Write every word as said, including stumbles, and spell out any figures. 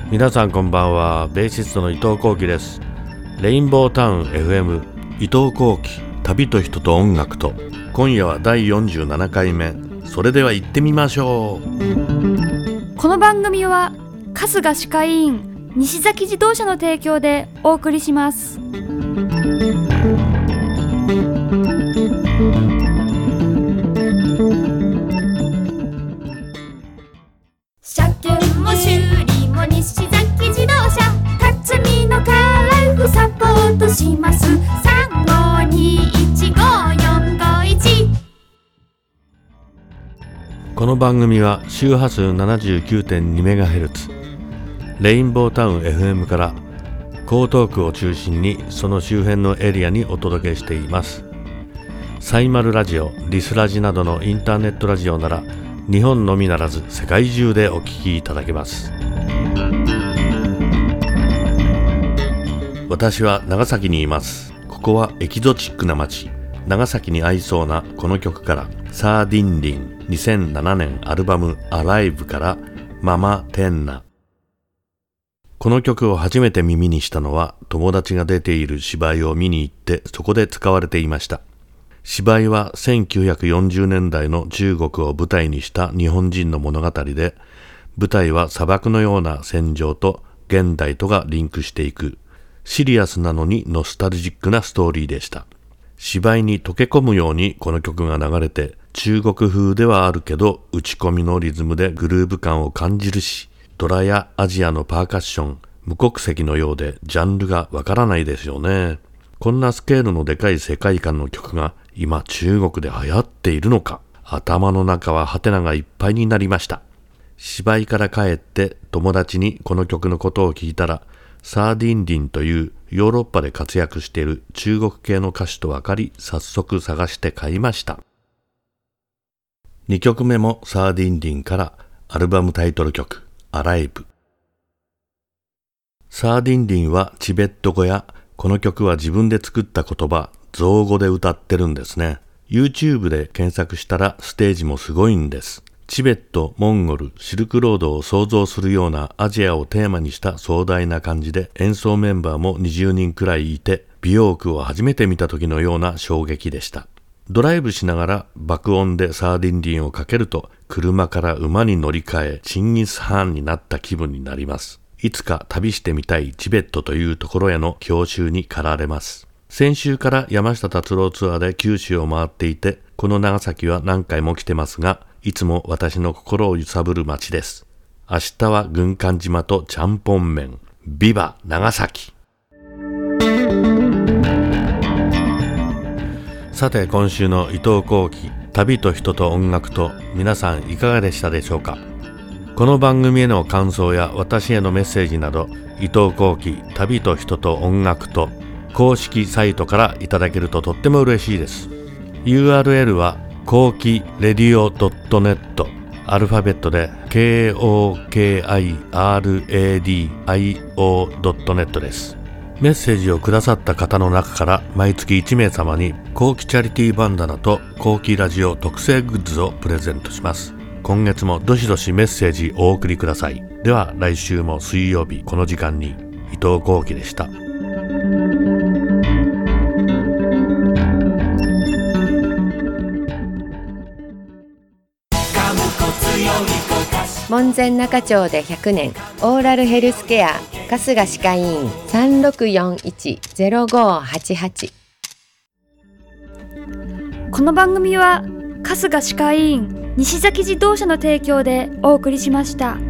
皆さんこんばんは。ベーシストの伊藤幸喜です。レインボータウン エフエム 伊藤幸喜、旅と人と音楽と。今夜はだいよんじゅうななかいめ。それでは行ってみましょう。 この番組は春日歯科医院西崎自動車の提供でお送りします。 車検も修理も西崎自動車、辰巳のカラフサポートします。さんごにいちごよんごいち。 この番組は周波数 ななじゅうきゅうてんにメガヘルツ レインボータウン エフエム から江東区を中心にその周辺のエリアにお届けしています。サイマルラジオ、リスラジなどのインターネットラジオなら日本のみならず世界中でお聞きいただけます。私は長崎にいます。ここはエキゾチックな街、長崎に合いそうなこの曲から、サーディンリンにせんななねんアルバムアライブからママテンナ。この曲を初めて耳にしたのは友達が出ている芝居を見に行ってそこで使われていました。芝居はせんきゅうひゃくよんじゅうねんだいの中国を舞台にした日本人の物語で、舞台は砂漠のような戦場と現代とがリンクしていくシリアスなのにノスタルジックなストーリーでした。芝居に溶け込むようにこの曲が流れて、中国風ではあるけど打ち込みのリズムでグルーヴ感を感じるし、ドラやアジアのパーカッション、無国籍のようでジャンルがわからないですよね。こんなスケールのでかい世界観の曲が今中国で流行っているのか、頭の中はハテナがいっぱいになりました。芝居から帰って友達にこの曲のことを聞いたら、サーディンリンというヨーロッパで活躍している中国系の歌手と分かり、早速探して買いました。にきょくめもサーディンリンからアルバムタイトル曲アライブ。サーディンリンはチベット語や、この曲は自分で作った言葉、造語で歌ってるんですね。YouTube で検索したらステージもすごいんです。チベット、モンゴル、シルクロードを想像するようなアジアをテーマにした壮大な感じで、演奏メンバーもにじゅうにんくらいいて、美容区を初めて見た時のような衝撃でした。ドライブしながら爆音でサーディンリンをかけると、車から馬に乗り換えチンギス・ハーンになった気分になります。いつか旅してみたいチベットというところへの郷愁に駆られます。先週から山下達郎ツアーで九州を回っていて、この長崎は何回も来てますが、いつも私の心を揺さぶる街です。明日は軍艦島とちゃんぽん麺。ビバ長崎。さて今週の伊藤幸喜、旅と人と音楽と、皆さんいかがでしたでしょうか。この番組への感想や私へのメッセージなど、伊藤幸喜、旅と人と音楽と公式サイトからいただけるととっても嬉しいです。 ユーアールエル は幸喜レディオ ドットネット、 アルファベットで ケーオーケーアイアールエーディーアイオー ドットネット です。メッセージをくださった方の中から毎月いちめいさまに幸喜チャリティーバンダナと幸喜ラジオ特製グッズをプレゼントします。今月もどしどしメッセージお送りください。では来週も水曜日この時間に、伊藤幸喜でした。 門前仲町でひゃくねん、オーラルヘルスケア春日歯科医院 さんろくよんいち ゼロごはちはち。 この番組は春日歯科医院西崎自動車の提供でお送りしました。